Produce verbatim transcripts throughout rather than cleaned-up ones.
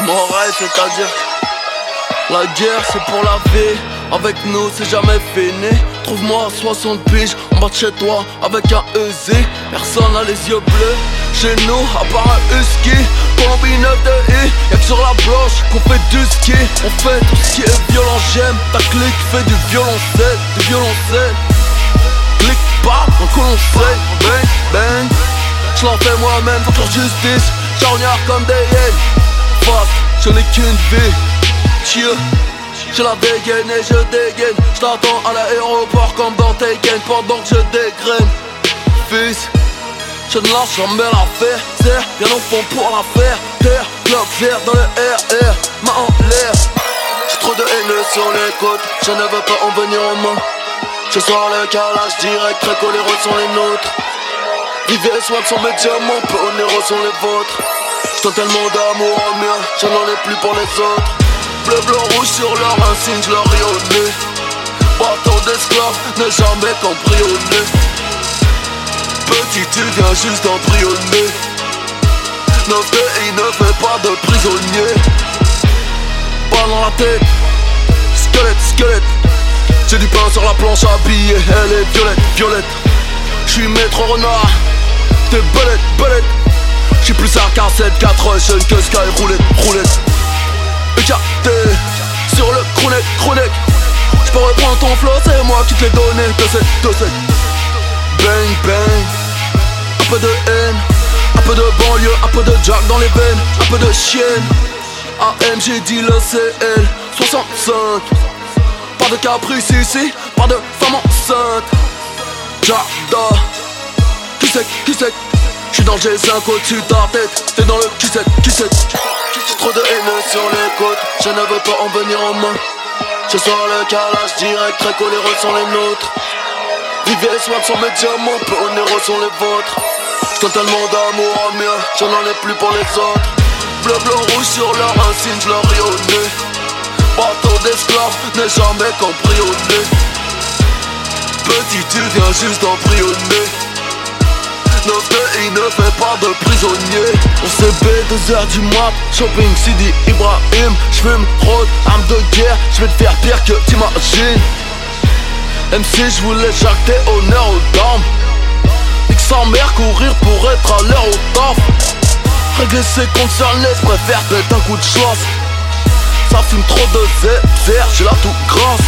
Morale, c'est-à-dire la guerre c'est pour la vie. Avec nous c'est jamais fini. Trouve-moi soixante piges en bas de chez toi avec un Uzi. Personne a les yeux bleus chez nous à part un husky. Colombie neuf de I, y'a que sur la bloche qu'on fait du ski. On fait tout ce qui est violent, j'aime ta clique fait du violoncelle, du violoncelle. Clique pas, un colonceil, bang, bang. J'l'en fais moi-même, faut leur justice. Charognard comme des hyènes. Fast, je n'ai qu'une vie. Tiens, j'ai la dégaine et je dégaine. J't'attends à l'aéroport comme dans Taken pendant que je dégraine. Fils, je ne lâche jamais l'affaire. Serre, bien au fond pour la faire. Terre, bloc vert dans le R R, main en l'air. J'ai trop de haine sur les côtes, je ne veux pas en venir en main. Ce soir le calage direct, très coléreux sont les nôtres. Vivez et soin sont mes diamants, peu onéreux sont les vôtres. J't'en tellement d'amour en mien, je n'en ai plus pour les autres. Bleu, blanc, rouge sur leur insigne, j'leur ris au nez. Bâton d'esclave, n'est jamais cambriolé. Petit, tu viens juste d'embryonner. Notre pays ne fait pas de prisonniers. Pas dans la tête, squelette, squelette. J'ai du pain sur la planche à billets, elle est violette, violette. J'suis maître renard, t'es belette, belette. J'suis plus à cassette, quatre jeunes que Sky, roulette, roulette. E K T, sur le chronique, chronique. J'peux reprendre ton flow, c'est moi qui te l'ai donné. Deux sept, deux sept. Bang, bang. Un peu de haine, un peu de banlieue, un peu de jack dans les veines, un peu de chienne. A M G dit le C L soixante-cinq. Pas de caprice ici, pas de femme enceinte. Jada, qui c'est, qui c'est. J'suis dans le G cinq au-dessus de ta tête. T'es dans le qui c'est, qui c'est. J'ai trop de haine sur les côtes, je ne veux pas en venir en main. Ce soir le calage direct, très coléreux sont les nôtres. Vivez et soin sont mes diamants, peu onéreux sont les vôtres. J't'en tellement d'amour en mien, j'en en ai plus pour les autres. Bleu, blanc, rouge sur leur insigne, j'leur ris au nez. Bateau d'esclave, n'est jamais cambriolé. Petit, tu viens juste d'embryonner. Notre pays ne fait pas de prisonniers. On C B, deux heures du mat, shopping Sidi Ibrahim. J'fume, road, arme de guerre, j'vais te faire pire que t'imagines. M C, j'voulais jacter honneur aux dames. Nique sa mère, courir pour être à l'heure au taf. Régler ses comptes sur les, préfère mettre un coup de chance. Ça fume trop de zézer, j'ai la tout grasse.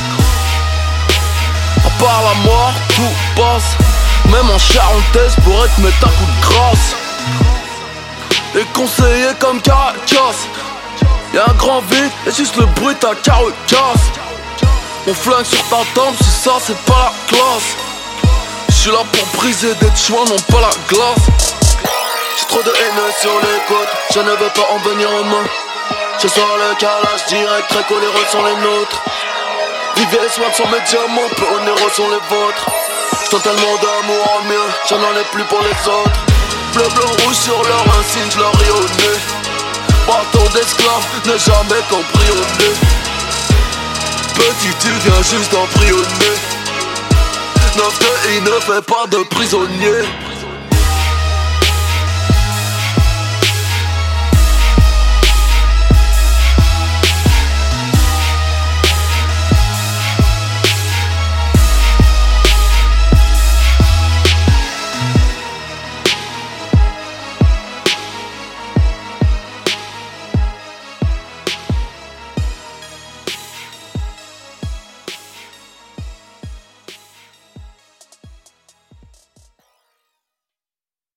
À part la mort, tout passe. Même en charentaise pourrait te mettre un coup de grâce. Les conseillers comme Caracas. Y'a un grand vide et juste le bruit ta carcasse. On flingue sur ta tempe, si ça c'est pas la classe. J'suis là pour briser des chouins, non pas la glace. J'ai trop de haine sur les côtes, je ne veux pas en venir en main. Ce soir le calage direct, très coléreux sont les nôtres. Vivez et soin sont mes diamants, peu onéreux sont les vôtres. J't'en tellement d'amour en mien, j'en en ai plus pour les autres. Bleu, blanc, rouge sur leur insigne, j'leur ris au nez. Bâton d'esclave, n'est jamais cambriolé. Petit, tu viens juste d'embryonner. Notre pays ne fait pas de prisonniers.